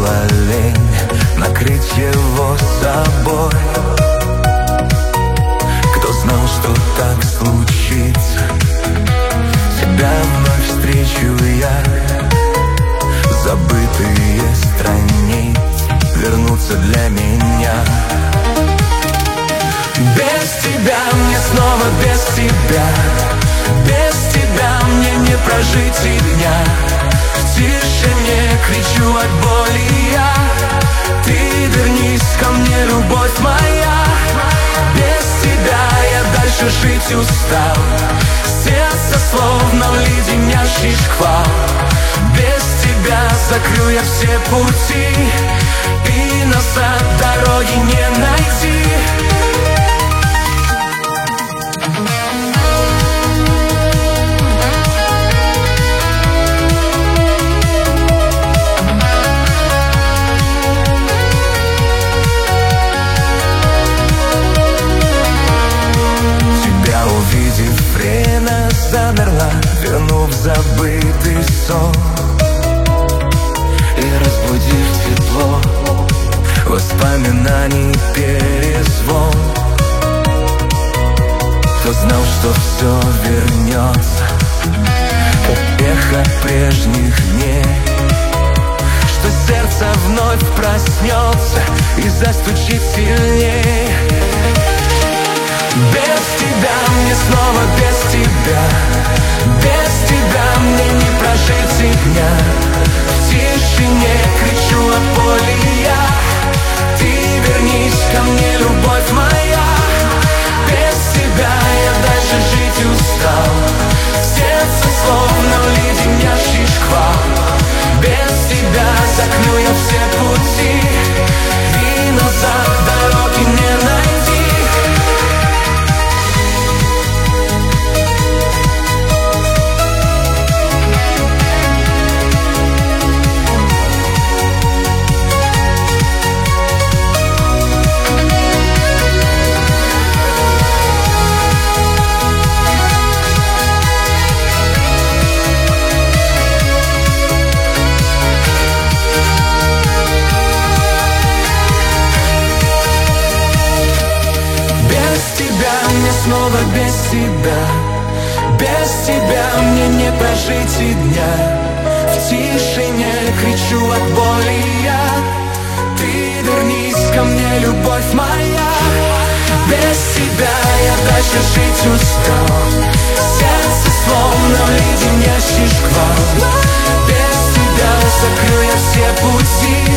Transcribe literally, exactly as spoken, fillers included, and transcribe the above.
была лень накрыть его собой. Кто знал, что так случится, тебя вновь встречу я. Забытые страницы вернутся для меня. Без тебя мне снова без тебя, без тебя мне не прожить и дня. В тишине кричу от боли я. Ты вернись ко мне, любовь моя. Без тебя я дальше жить устал. Сердце словно в леденящий шквал. Без тебя закрыл я все пути, и назад дороги не найти. Время замерла, вернув забытый сон и разбудив тепло воспоминаний перезвон. Кто знал, что все вернется, как эхо прежних дней, что сердце вновь проснется и застучит сильней. Без тебя мне снова без тебя, без тебя мне не прожить и дня. В тишине кричу от боли я. Ты вернись ко мне, любовь моя. Без тебя я дальше жить устал. Сердце словно леденящий шквал. Без тебя закрыл я все пути, и назад дороги не найти. Снова без тебя, без тебя мне не прожить и дня. В тишине кричу от боли я. Ты вернись ко мне, любовь моя. Без тебя я дальше жить устал. Сердце словно леденящий шквал. Без тебя закрыл я все пути,